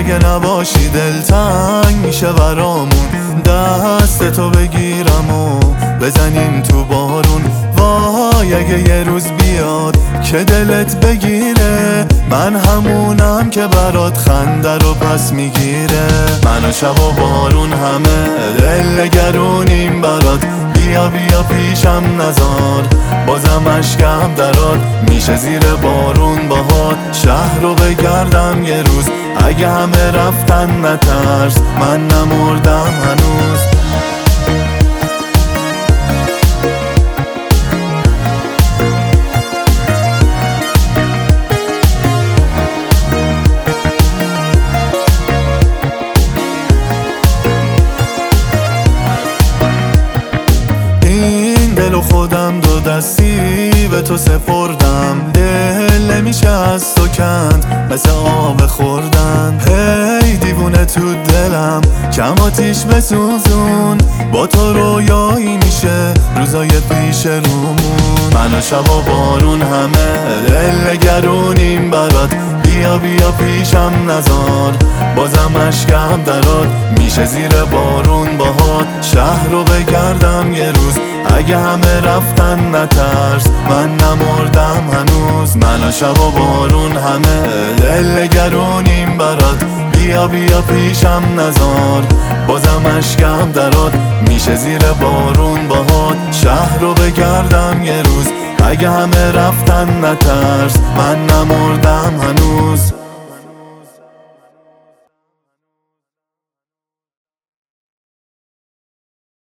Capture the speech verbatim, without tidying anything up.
اگه نباشی دلتنگ میشه برامون، دست تو بگیرم و بزنیم تو بارون. وای اگه یه روز بیاد که دلت بگیره، من همونم که برات خنده رو پس میگیره. من و شب و بارون همه دل نگرونیم برات، بیا بیا پیشم نزار بازم اشکم درات. میشه زیر بارون باهات شهر رو بگردم یه روز، اگه همه رفتن نترس من نمردم هنوز. دل و خودم دو دستی به تو سپردم، دل نمیشه از تو کند مثل آب خوردن. هی دیوونه تو دلم کم آتیش بسوزون، با تو رویایی میشه روزای پیش رومون. من و شب و بارون همه دل نگرونیم برات، بیا بیا پیشم نزار بازم اشکم درات. میشه زیر بارون باهات شهر رو بگردم یه روز، اگه همه رفتن نترس من نمردم هنوز. من و شب و بارون همه دل نگرونیم برات، بیا بیا پیشم نزار بازم اشکم درات. میشه زیر بارون باهات شهر رو بگردم یه روز، اگه همه رفتن نترس من نمردم هنوز.